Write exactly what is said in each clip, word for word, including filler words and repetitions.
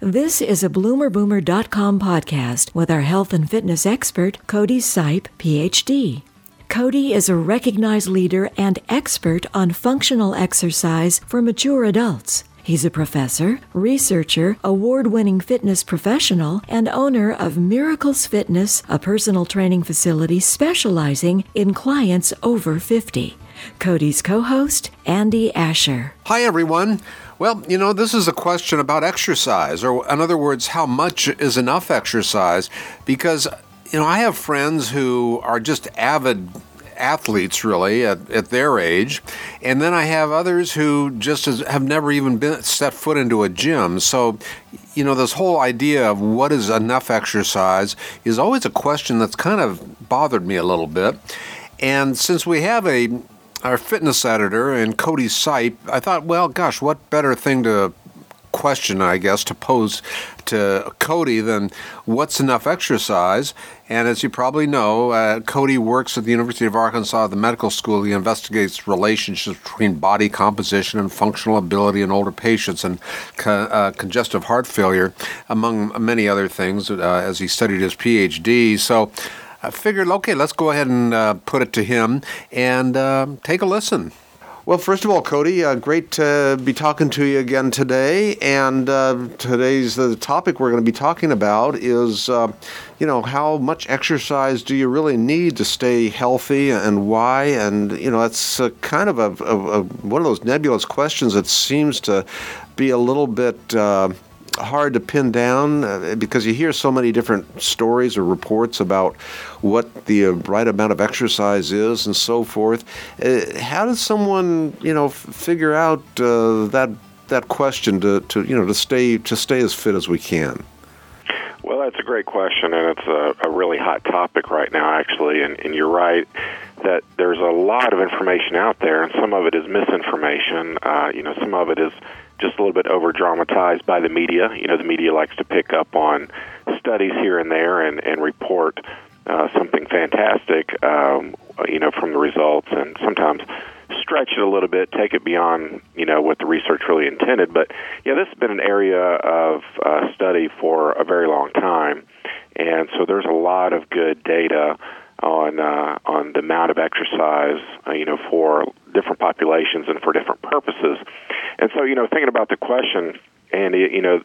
This is a Bloomer Boomer dot com podcast with our health and fitness expert, Cody Sipe, P H D. Cody is a recognized leader and expert on functional exercise for mature adults. He's a professor, researcher, award-winning fitness professional, and owner of Miracles Fitness, a personal training facility specializing in clients over fifty. Cody's co-host, Andy Asher. Hi, everyone. Well, you know, this is a question about exercise, or in other words, how much is enough exercise? Because, you know, I have friends who are just avid athletes, really, at, at their age. And then I have others who just has, have never even been set foot into a gym. So, you know, this whole idea of what is enough exercise is always a question that's kind of bothered me a little bit. And since we have a our fitness editor and Cody Sipe, I thought, well, gosh, what better thing to question, I guess, to pose to Cody than what's enough exercise? And as you probably know, uh, Cody works at the University of Arkansas, the medical school. He investigates relationships between body composition and functional ability in older patients and co- uh, congestive heart failure, among many other things, uh, as he studied his P H D. So I figured, okay, let's go ahead and uh, put it to him and uh, take a listen. Well, first of all, Cody, uh, great to be talking to you again today. And uh, today's the topic we're going to be talking about is, uh, you know, how much exercise do you really need to stay healthy, and why? And you know, that's uh, kind of a, a, a one of those nebulous questions that seems to be a little bit Uh, hard to pin down uh, because you hear so many different stories or reports about what the uh, right amount of exercise is and so forth. Uh, how does someone, you know, f- figure out uh, that that question to, to you know to stay to stay as fit as we can? Well, that's a great question, and it's a, a really hot topic right now, actually. And, and you're right that there's a lot of information out there, and some of it is misinformation. Uh, you know, some of it is just a little bit over-dramatized by the media. You know, the media likes to pick up on studies here and there and, and report uh, something fantastic, um, you know, from the results, and sometimes stretch it a little bit, take it beyond, you know, what the research really intended. But, yeah, this has been an area of uh, study for a very long time, and so there's a lot of good data on uh, on the amount of exercise, uh, you know, for different populations and for different purposes. And so, you know, thinking about the question, and you know,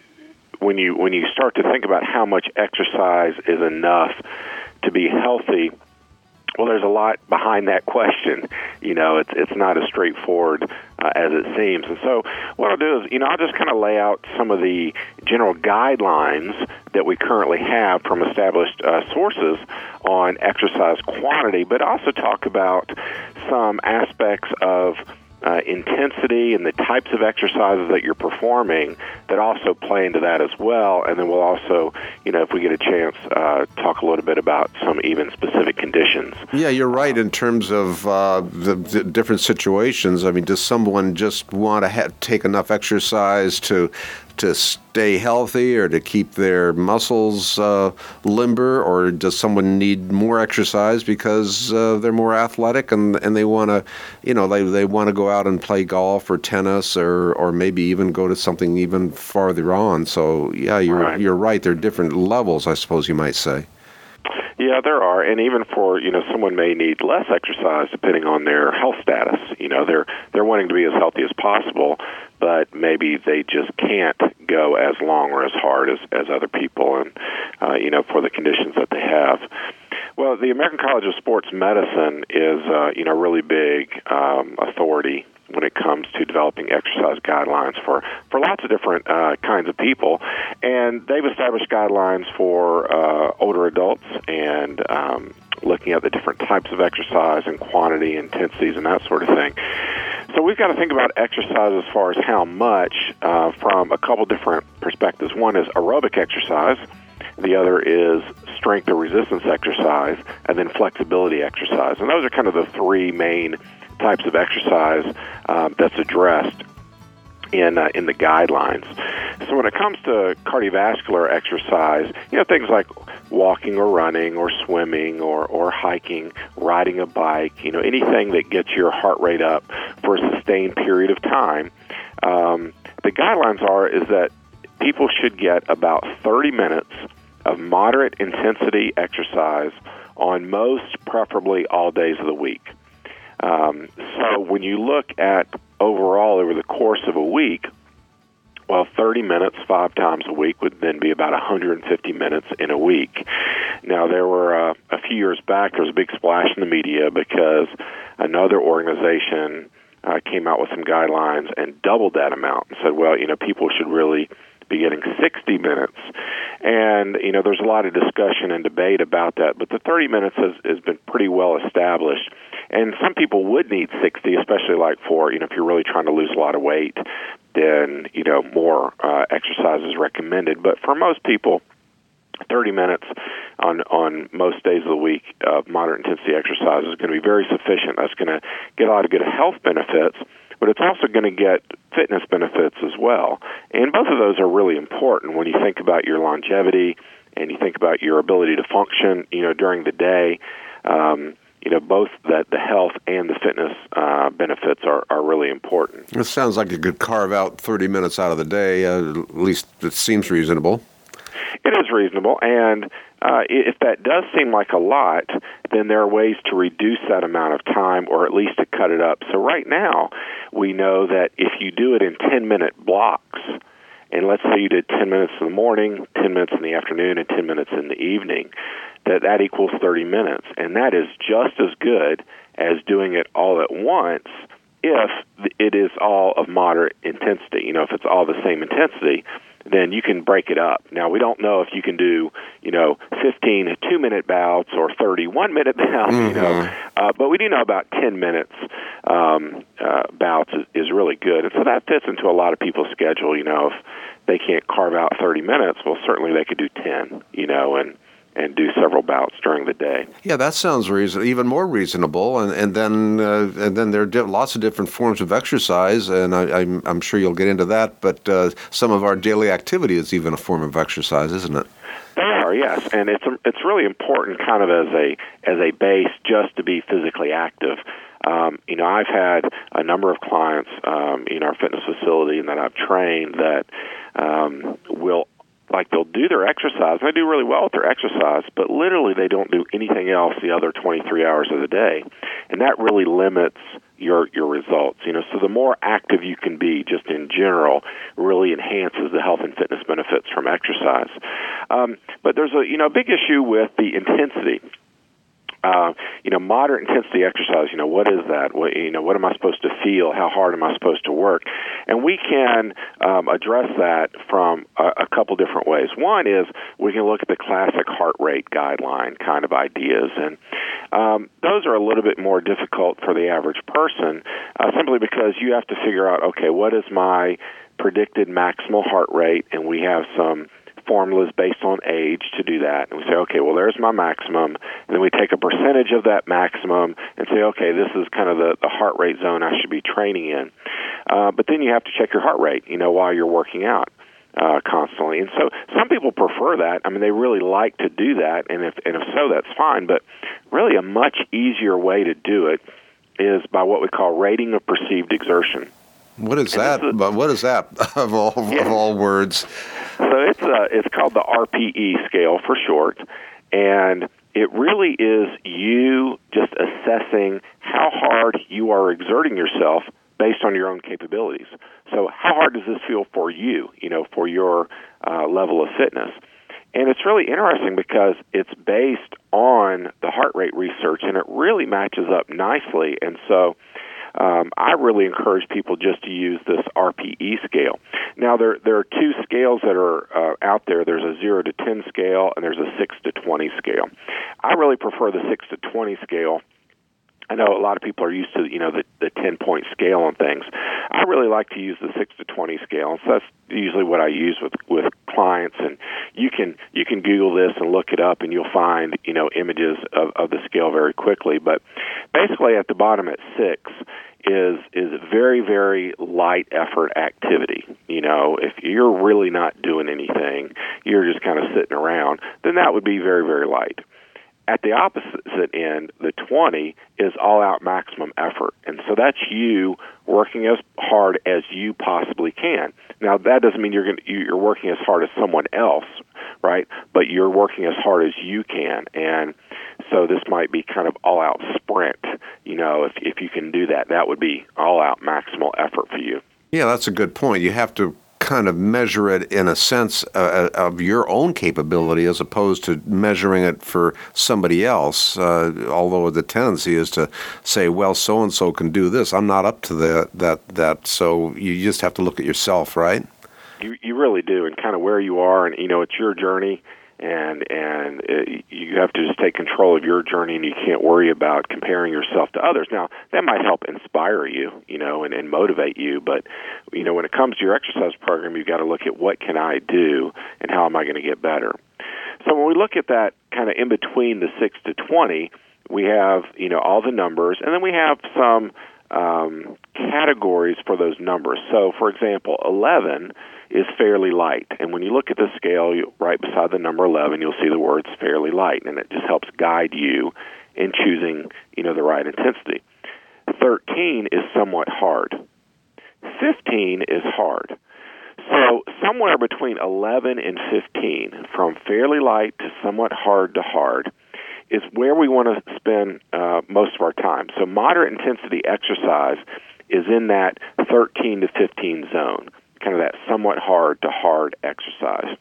when you when you start to think about how much exercise is enough to be healthy, well, there's a lot behind that question. You know, it's it's not as straightforward uh, as it seems. And so what I'll do is, you know, I'll just kind of lay out some of the general guidelines that we currently have from established uh, sources on exercise quantity, but also talk about some aspects of Uh, intensity and the types of exercises that you're performing that also play into that as well. And then we'll also, you know, if we get a chance, uh, talk a little bit about some even specific conditions. Yeah, you're right in terms of uh, the, the different situations. I mean, does someone just want to ha- take enough exercise to to stay healthy or to keep their muscles uh, limber, or does someone need more exercise because uh, they're more athletic and, and they want to, you know, they, they want to go out and play golf or tennis or, or maybe even go to something even farther on. So, yeah, you're right. you're right. There are different levels, I suppose you might say. Yeah, there are, and even for, you know, someone may need less exercise depending on their health status. You know, they're they're wanting to be as healthy as possible, but maybe they just can't go as long or as hard as, as other people, and uh, you know, for the conditions that they have. Well, the American College of Sports Medicine is, uh, you know, really big um, authority when it comes to developing exercise guidelines for, for lots of different uh, kinds of people. And they've established guidelines for uh, older adults and um, looking at the different types of exercise and quantity, intensities, and that sort of thing. So we've got to think about exercise as far as how much uh, from a couple different perspectives. One is aerobic exercise. The other is strength or resistance exercise, and then flexibility exercise. And those are kind of the three main types of exercise um, that's addressed in uh, in the guidelines. So when it comes to cardiovascular exercise, you know, things like walking or running or swimming or, or hiking, riding a bike, you know, anything that gets your heart rate up for a sustained period of time, um, the guidelines are is that people should get about thirty minutes of moderate intensity exercise on most, preferably all days of the week. Um, so when you look at overall over the course of a week, well, thirty minutes five times a week would then be about one hundred fifty minutes in a week. Now, there were uh, a few years back, there was a big splash in the media because another organization uh, came out with some guidelines and doubled that amount and said, well, you know, people should really be getting sixty minutes. And, you know, there's a lot of discussion and debate about that, but the thirty minutes has, has been pretty well established. And some people would need sixty, especially like for, you know, if you're really trying to lose a lot of weight, then, you know, more uh, exercise is recommended. But for most people, thirty minutes on, on most days of the week of moderate intensity exercise is going to be very sufficient. That's going to get a lot of good health benefits, but it's also going to get fitness benefits as well. And both of those are really important when you think about your longevity and you think about your ability to function, you know, during the day. Um, you know, both that the health and the fitness uh, benefits are, are really important. It sounds like you could carve out thirty minutes out of the day. Uh, at least it seems reasonable. It is reasonable, and uh, if that does seem like a lot, then there are ways to reduce that amount of time or at least to cut it up. So right now, we know that if you do it in ten-minute blocks, and let's say you did ten minutes in the morning, ten minutes in the afternoon, and ten minutes in the evening, that that equals thirty minutes. And that is just as good as doing it all at once if it is all of moderate intensity. You know, if it's all the same intensity, then you can break it up. Now, we don't know if you can do, you know, fifteen two-minute bouts or thirty one-minute bouts, mm-hmm. you know, uh, but we do know about ten minutes um, uh, bouts is, is really good. And so that fits into a lot of people's schedule. You know, if they can't carve out thirty minutes, well, certainly they could do ten, you know, and and do several bouts during the day. Yeah, that sounds reason even more reasonable. And and then uh, and then there are di- lots of different forms of exercise, and I, I'm I'm sure you'll get into that. But uh, some of our daily activity is even a form of exercise, isn't it? They are, yes, and it's it's really important, kind of as a as a base, just to be physically active. Um, you know, I've had a number of clients um, in our fitness facility and that I've trained that um, will. Like they'll do their exercise, and they do really well with their exercise, but literally they don't do anything else the other twenty-three hours of the day, and that really limits your your results. You know, so the more active you can be, just in general, really enhances the health and fitness benefits from exercise. Um, but there's a you know big issue with the intensity. Uh, you know, moderate intensity exercise, you know, what is that? What, you know, what am I supposed to feel? How hard am I supposed to work? And we can um, address that from a, a couple different ways. One is we can look at the classic heart rate guideline kind of ideas, and um, those are a little bit more difficult for the average person uh, simply because you have to figure out, okay, what is my predicted maximal heart rate? And we have some formulas based on age to do that. And we say, okay, well, there's my maximum. And then we take a percentage of that maximum and say, okay, this is kind of the, the heart rate zone I should be training in. Uh, but then you have to check your heart rate, you know, while you're working out uh, constantly. And so some people prefer that. I mean, they really like to do that. And if, and if so, that's fine. But really a much easier way to do it is by what we call rating of perceived exertion. What is and that? Is, what is that of all yeah. of all words? So it's uh, it's called the R P E scale for short, and it really is you just assessing how hard you are exerting yourself based on your own capabilities. So how hard does this feel for you, you know, for your uh, level of fitness? And it's really interesting because it's based on the heart rate research, and it really matches up nicely. And so Um, I really encourage people just to use this R P E scale. Now, there there are two scales that are uh, out there. There's a zero to ten scale, and there's a six to twenty scale. I really prefer the six to twenty scale. I know a lot of people are used to, you know, the, the ten-point scale on things. I really like to use the six to twenty scale, and so that's usually what I use with, with clients. And you can you can Google this and look it up, and you'll find, you know, images of, of the scale very quickly. But basically, at the bottom at six is is very, very light effort activity. You know, if you're really not doing anything, you're just kind of sitting around, then that would be very, very light. At the opposite end, the twenty is all-out maximum effort. And so that's you working as hard as you possibly can. Now, that doesn't mean you're going to, you're working as hard as someone else, right? But you're working as hard as you can. And so this might be kind of all-out sprint. You know, if if you can do that, that would be all-out maximal effort for you. Yeah, that's a good point. You have to kind of measure it in a sense uh, of your own capability as opposed to measuring it for somebody else, uh, although the tendency is to say, well, so-and-so can do this. I'm not up to that, that, that. So you just have to look at yourself, right? You you really do, and kind of where you are, and, you know, it's your journey, and and it, you have to just take control of your journey, and you can't worry about comparing yourself to others. Now, that might help inspire you, you know, and, and motivate you, but, you know, when it comes to your exercise program, you've got to look at what can I do, and how am I going to get better. So when we look at that kind of in between the six to twenty, we have, you know, all the numbers, and then we have some um, categories for those numbers. So, for example, eleven is fairly light. And when you look at the scale, you, right beside the number eleven, you'll see the words fairly light, and it just helps guide you in choosing, you know, the right intensity. thirteen is somewhat hard. fifteen is hard. So somewhere between eleven and fifteen, from fairly light to somewhat hard to hard, is where we want to spend uh, most of our time. So moderate intensity exercise is in that thirteen to fifteen zone, kind of that somewhat hard to hard exercise.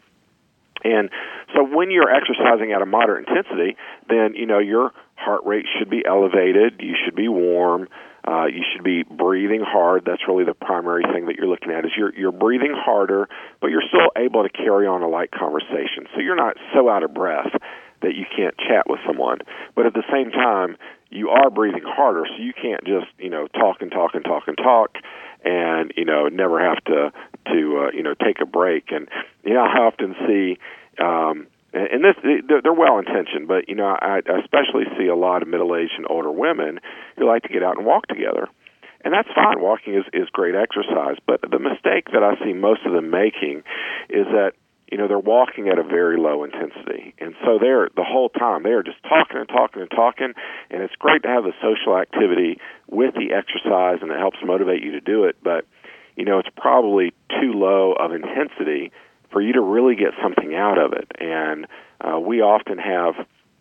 And so when you're exercising at a moderate intensity, then, you know, your heart rate should be elevated, you should be warm, uh, you should be breathing hard. That's really the primary thing that you're looking at, is you're, you're breathing harder, but you're still able to carry on a light conversation. So you're not so out of breath that you can't chat with someone. But at the same time, you are breathing harder, so you can't just, you know, talk and talk and talk and talk and, you know, never have to, to uh, you know, take a break. And, you know, I often see, um, and this, they're well-intentioned, but, you know, I especially see a lot of middle-aged and older women who like to get out and walk together. And that's fine. Walking is, is great exercise. But the mistake that I see most of them making is that, you know, they're walking at a very low intensity. And so they're, the whole time, they're just talking and talking and talking, and it's great to have the social activity with the exercise, and it helps motivate you to do it. But, you know, it's probably too low of intensity for you to really get something out of it. And uh, we often have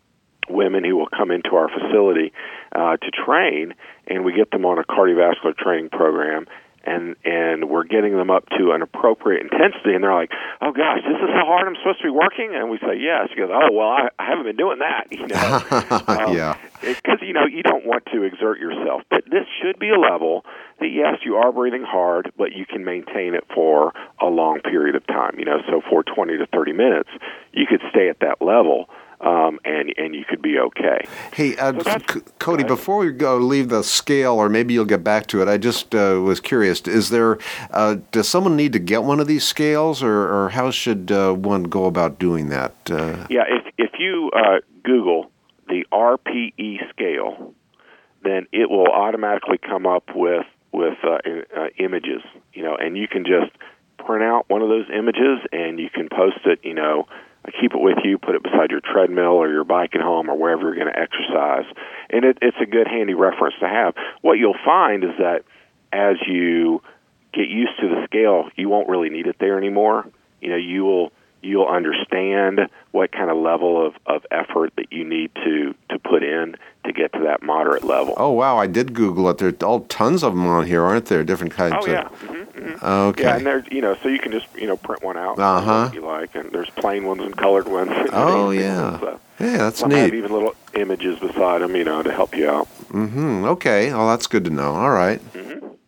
women who will come into our facility uh, to train, and we get them on a cardiovascular training program, and and we're getting them up to an appropriate intensity, and they're like, oh, gosh, this is how hard I'm supposed to be working? And we say, yes. She goes, oh, well, I, I haven't been doing that. You know? um, yeah. Because, you know, you don't want to exert yourself. But this should be a level that, yes, you are breathing hard, but you can maintain it for a long period of time. You know, so for twenty to thirty minutes, you could stay at that level. Um, and and you could be okay. Hey, uh, so C- Cody, before we go leave the scale, or maybe you'll get back to it, I just uh, was curious, is there, uh, does someone need to get one of these scales, or, or how should uh, one go about doing that? Uh, yeah, if, if you uh, Google the R P E scale, then it will automatically come up with, with uh, uh, images, you know, and you can just print out one of those images, and you can post it, you know, keep it with you, put it beside your treadmill or your bike at home or wherever you're going to exercise. And it, it's a good, handy reference to have. What you'll find is that as you get used to the scale, you won't really need it there anymore. You know, you will you'll understand what kind of level of, of effort that you need to, to put in to get to that moderate level. Oh, wow, I did Google it. There are all tons of them on here, aren't there? Different kinds oh, of... yeah. Mm-hmm, mm-hmm. Okay. Yeah, and there's, you know, so you can just, you know, print one out uh-huh. if you like, and there's plain ones and colored ones. Oh, yeah. So yeah, that's some neat. have even little images beside them, you know, to help you out. Mm-hmm. Okay. Oh, that's good to know. All right. Mm-hmm.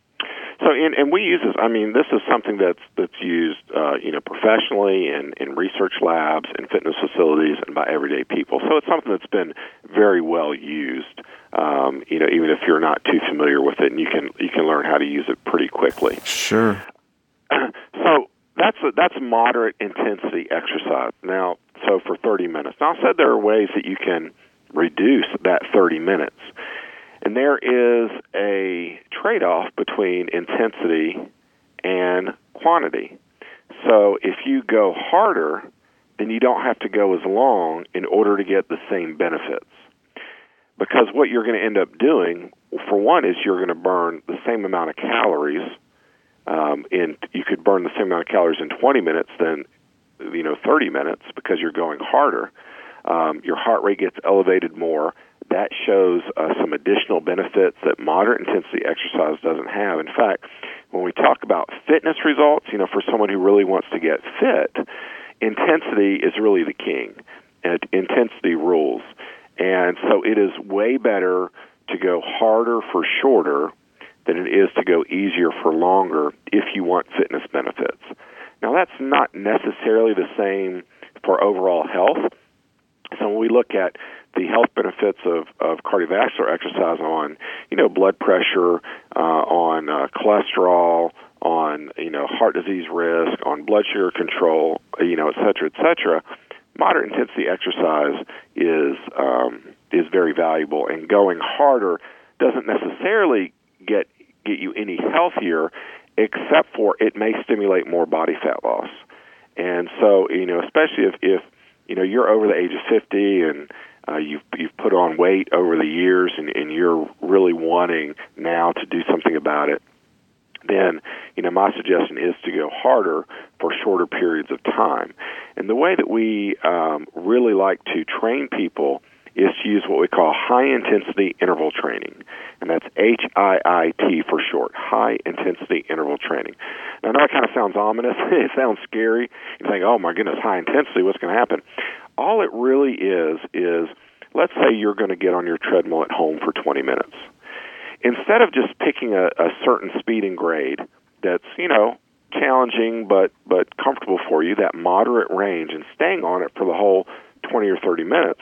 So, and, and we use this. I mean, this is something that's that's used, uh, you know, professionally in, in research labs and fitness facilities and by everyday people. So it's something that's been very well used. Um, you know, even if you're not too familiar with it, and you can you can learn how to use it pretty quickly. Sure. So that's a, that's moderate intensity exercise. Now, so for thirty minutes. Now, I said there are ways that you can reduce that thirty minutes. And there is a trade-off between intensity and quantity. So if you go harder, then you don't have to go as long in order to get the same benefits. Because what you're going to end up doing for one, is you're going to burn the same amount of calories. Um, in you could burn the same amount of calories in twenty minutes than you know thirty minutes because you're going harder. Um, your heart rate gets elevated more. That shows uh, some additional benefits that moderate intensity exercise doesn't have. In fact, when we talk about fitness results, you know, for someone who really wants to get fit, intensity is really the king. And intensity rules. And so it is way better to go harder for shorter than it is to go easier for longer if you want fitness benefits. Now, that's not necessarily the same for overall health. So when we look at the health benefits of, of cardiovascular exercise on, you know, blood pressure, uh, on uh, cholesterol, on, you know, heart disease risk, on blood sugar control, you know, et cetera, et cetera, moderate intensity exercise is um, is very valuable, and going harder doesn't necessarily get get you any healthier, except for it may stimulate more body fat loss. And so, you know, especially if, if you know you're over the age of fifty and uh, you've you've put on weight over the years, and, and you're really wanting now to do something about it, then, you know, my suggestion is to go harder for shorter periods of time. And the way that we um, really like to train people is to use what we call high-intensity interval training, and that's H I I T for short, high-intensity interval training. Now, I know it kind of sounds ominous. It sounds scary. You think, oh, my goodness, high intensity, what's going to happen? All it really is is, let's say you're going to get on your treadmill at home for twenty minutes. Instead of just picking a, a certain speed and grade that's, you know, challenging but, but comfortable for you, that moderate range, and staying on it for the whole twenty or thirty minutes,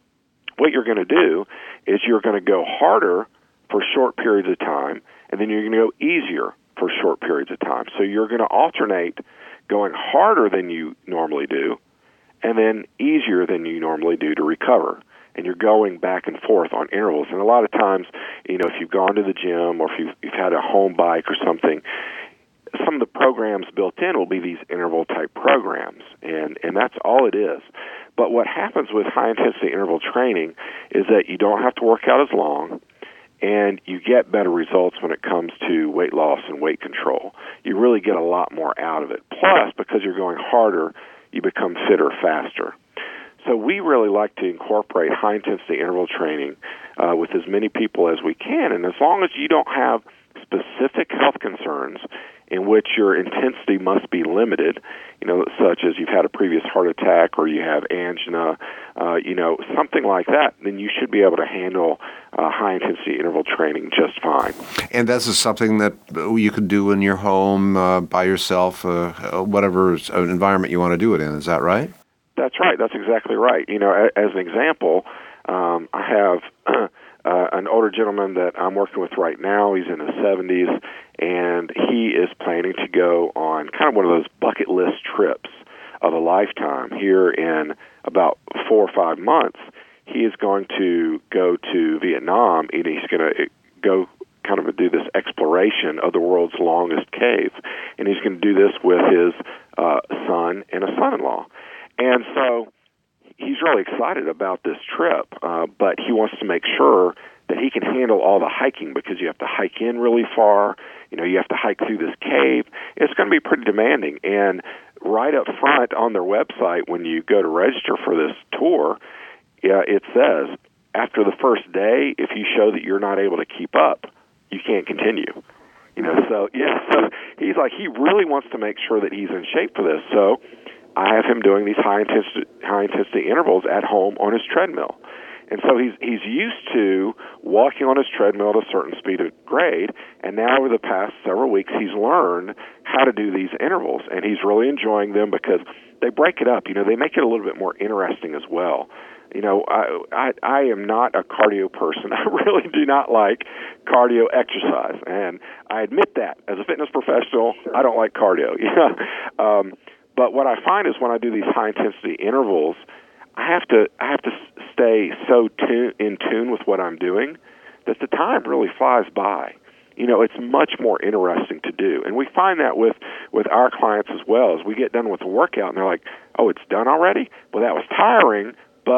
what you're going to do is you're going to go harder for short periods of time, and then you're going to go easier for short periods of time. So you're going to alternate going harder than you normally do and then easier than you normally do to recover. And you're going back and forth on intervals. And a lot of times, you know, if you've gone to the gym or if you've, you've had a home bike or something, some of the programs built in will be these interval-type programs, and, and that's all it is. But what happens with high-intensity interval training is that you don't have to work out as long, and you get better results when it comes to weight loss and weight control. You really get a lot more out of it. Plus, because you're going harder, you become fitter faster. So we really like to incorporate high-intensity interval training uh, with as many people as we can, and as long as you don't have specific health concerns in which your intensity must be limited, you know, such as you've had a previous heart attack or you have angina, uh, you know, something like that, then you should be able to handle uh, high-intensity interval training just fine. And this is something that you can do in your home uh, by yourself, uh, whatever environment you want to do it in. Is that right? That's right. That's exactly right. You know, as an example, um, I have uh, an older gentleman that I'm working with right now. He's in his seventies, and he is planning to go on kind of one of those bucket list trips of a lifetime. Here in about four or five months, he is going to go to Vietnam, and he's going to go kind of do this exploration of the world's longest cave. And he's going to do this with his uh, son and a son-in-law. And so he's really excited about this trip, uh, but he wants to make sure that he can handle all the hiking, because you have to hike in really far. You know, you have to hike through this cave. It's going to be pretty demanding. And right up front on their website, when you go to register for this tour, yeah, it says, after the first day, if you show that you're not able to keep up, you can't continue. You know, so, yeah, so he's like, he really wants to make sure that he's in shape for this. So I have him doing these high-intensity high-intensity intervals at home on his treadmill. And so he's he's used to walking on his treadmill at a certain speed of grade, and now over the past several weeks he's learned how to do these intervals, and he's really enjoying them because they break it up. You know, they make it a little bit more interesting as well. You know, I, I, I am not a cardio person. I really do not like cardio exercise, and I admit that. As a fitness professional, I don't like cardio. Yeah. um, but what I find is when I do these high-intensity intervals, I have to I have to stay so tune, in tune with what I'm doing that the time really flies by. You know, it's much more interesting to do. And we find that with, with our clients as well. As we get done with the workout and they're like, oh, it's done already? Well, that was tiring, but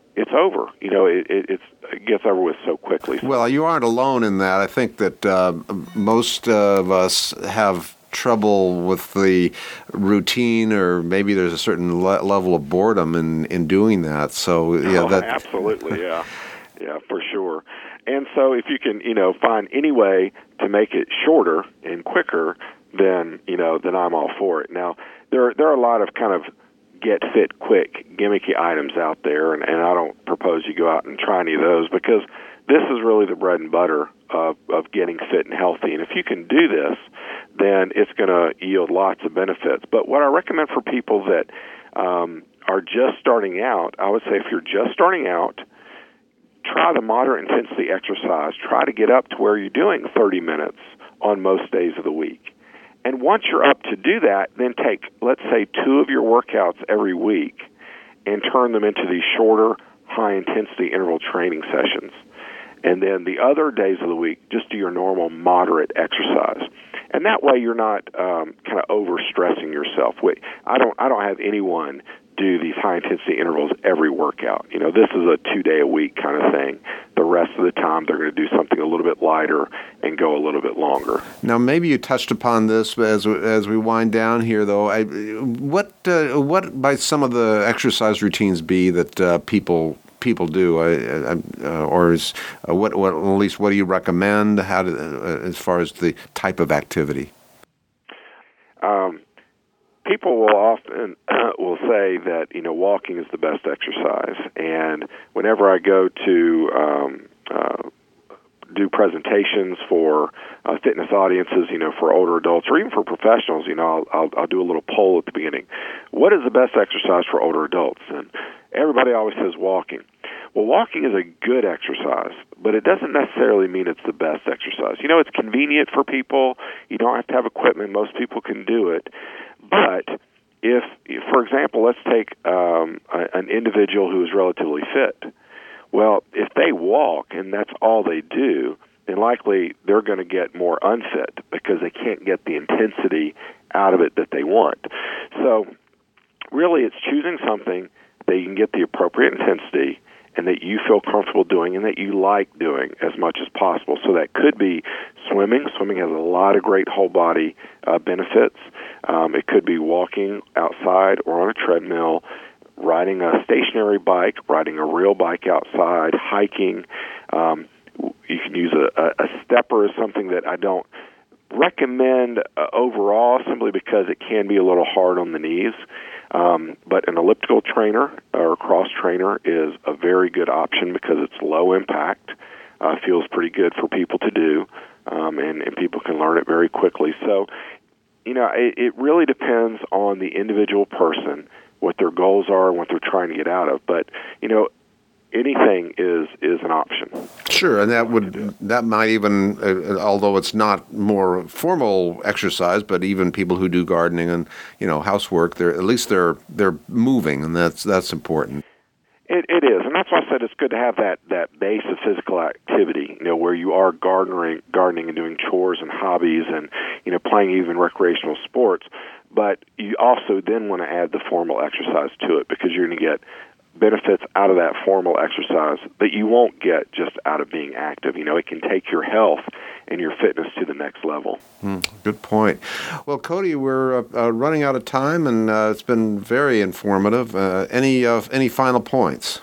it's over. You know, it, it, it's, it gets over with so quickly. Well, you aren't alone in that. I think that uh, most of us have trouble with the routine, or maybe there's a certain le- level of boredom in, in doing that. So, yeah, oh, that absolutely, yeah, yeah, for sure. And so, if you can, you know, find any way to make it shorter and quicker, then you know, then I'm all for it. Now, there there are a lot of kind of get fit quick gimmicky items out there, and, and I don't propose you go out and try any of those, because this is really the bread and butter of, of getting fit and healthy. And if you can do this, then it's going to yield lots of benefits. But what I recommend for people that um, are just starting out, I would say if you're just starting out, try the moderate intensity exercise. Try to get up to where you're doing thirty minutes on most days of the week. And once you're up to do that, then take, let's say, two of your workouts every week and turn them into these shorter, high-intensity interval training sessions. And then the other days of the week, just do your normal moderate exercise. And that way you're not um, kind of overstressing yourself. Wait, I don't I don't have anyone do these high-intensity intervals every workout. You know, this is a two-day-a-week kind of thing. The rest of the time they're going to do something a little bit lighter and go a little bit longer. Now, maybe you touched upon this as as we wind down here, though. I, what uh, what might some of the exercise routines be that uh, people people do, I, I, uh, or is uh, what what at least what do you recommend? How to, uh, as far as the type of activity? Um, people will often uh, will say that you know walking is the best exercise, and whenever I go to um, uh, do presentations for uh, fitness audiences, you know, for older adults or even for professionals, you know, I'll, I'll, I'll do a little poll at the beginning. What is the best exercise for older adults? And everybody always says walking. Well, walking is a good exercise, but it doesn't necessarily mean it's the best exercise. You know, it's convenient for people. You don't have to have equipment. Most people can do it. But if, for example, let's take um, a, an individual who is relatively fit. Well, if they walk and that's all they do, then likely they're going to get more unfit because they can't get the intensity out of it that they want. So really it's choosing something that you can get the appropriate intensity and that you feel comfortable doing and that you like doing as much as possible. So that could be swimming. Swimming has a lot of great whole body uh, benefits. Um, it could be walking outside or on a treadmill, riding a stationary bike, riding a real bike outside, hiking. Um, you can use a, a stepper as something that I don't recommend uh, overall simply because it can be a little hard on the knees. Um, but an elliptical trainer or cross trainer is a very good option because it's low impact, uh, feels pretty good for people to do, um, and, and people can learn it very quickly. So, you know, it, it really depends on the individual person, what their goals are and what they're trying to get out of. But, you know, anything is is an option. Sure, and that would that might even, uh, although it's not more formal exercise, but even people who do gardening and you know housework, they're at least they're they're moving, and that's that's important. It it is, and that's why I said it's good to have that that base of physical activity. You know, where you are gardening, gardening and doing chores and hobbies, and you know playing even recreational sports. But you also then want to add the formal exercise to it because you're going to get benefits out of that formal exercise that you won't get just out of being active. You know, it can take your health and your fitness to the next level. Mm, good point. Well, Cody, we're uh, uh, running out of time, and uh, it's been very informative. Uh, any uh, any final points?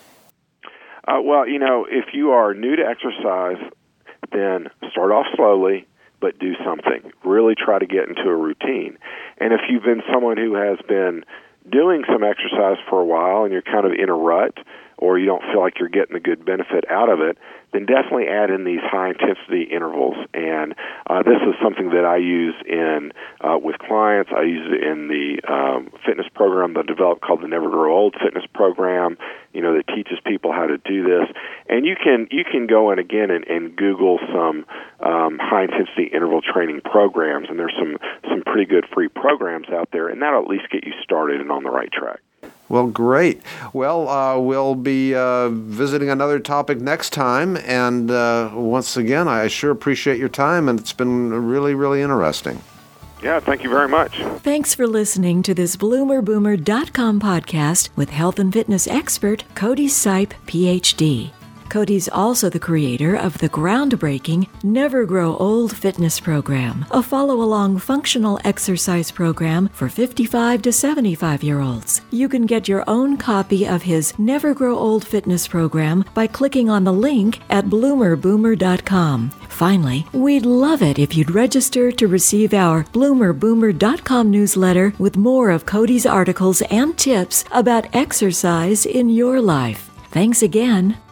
Uh, well, you know, if you are new to exercise, then start off slowly, but do something. Really try to get into a routine. And if you've been someone who has been doing some exercise for a while and you're kind of in a rut or you don't feel like you're getting the good benefit out of it, then definitely add in these high-intensity intervals. And uh, this is something that I use in uh, with clients. I use it in the um, fitness program that I developed called the Never Grow Old Fitness Program, you know, that teaches people how to do this. And you can you can go in again and, and Google some um, high-intensity interval training programs, and there's some, some pretty good free programs out there, and that'll at least get you started and on the right track. Well, great. Well, uh, we'll be uh, visiting another topic next time. And uh, once again, I sure appreciate your time, and it's been really, really interesting. Yeah, thank you very much. Thanks for listening to this Bloomer Boomer dot com podcast with health and fitness expert Cody Sipe, P H D. Cody's also the creator of the groundbreaking Never Grow Old fitness program, a follow-along functional exercise program for fifty-five to seventy-five-year-olds. You can get your own copy of his Never Grow Old fitness program by clicking on the link at bloomer boomer dot com. Finally, we'd love it if you'd register to receive our bloomer boomer dot com newsletter with more of Cody's articles and tips about exercise in your life. Thanks again.